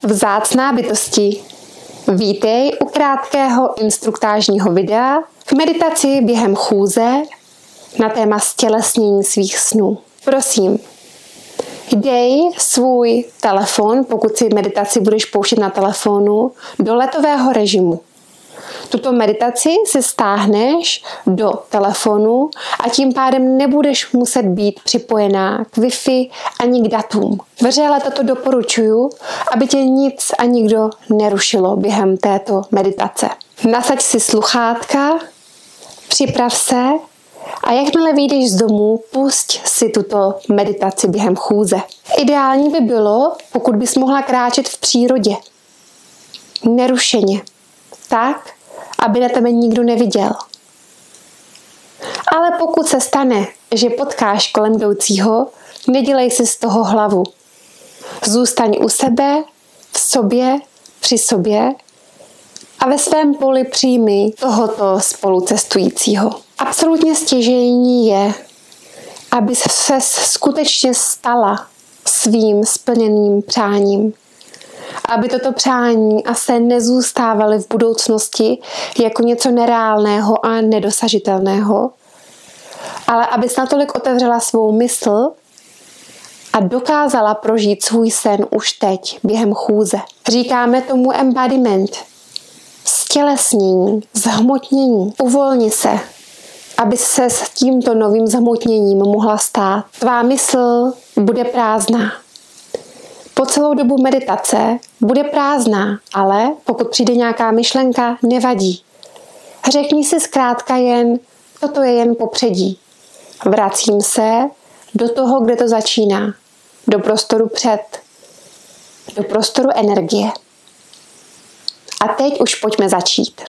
Vzácná bytosti, vítej u krátkého instruktážního videa k meditaci během chůze na téma ztělesnění svých snů. Prosím, dej svůj telefon, pokud si meditaci budeš pouštět na telefonu, do letového režimu. Tuto meditaci si stáhneš do telefonu a tím pádem nebudeš muset být připojená k Wi-Fi ani k datům. Vřele toto doporučuju, aby tě nic a nikdo nerušilo během této meditace. Nasaď si sluchátka, připrav se a jakmile vyjdeš z domu, pusť si tuto meditaci během chůze. Ideální by bylo, pokud bys mohla kráčet v přírodě. Nerušeně. Tak, aby na tebe nikdo neviděl. Ale pokud se stane, že potkáš kolem jdoucího, nedělej si z toho hlavu. Zůstaň u sebe, v sobě, při sobě a ve svém poli přijmi tohoto spolucestujícího. Absolutně stěžejní je, aby se skutečně stala svým splněným přáním. Aby toto přání a sen nezůstávaly v budoucnosti jako něco nereálného a nedosažitelného, ale abys natolik otevřela svou mysl a dokázala prožít svůj sen už teď, během chůze. Říkáme tomu embodiment, ztělesnění, zhmotnění. Uvolni se, aby se s tímto novým zhmotněním mohla stát. Tvá mysl bude prázdná. Po celou dobu meditace bude prázdná, ale pokud přijde nějaká myšlenka, nevadí. Řekni si zkrátka jen, toto je jen popředí. Vracím se do toho, kde to začíná. Do prostoru před. Do prostoru energie. A teď už pojďme začít.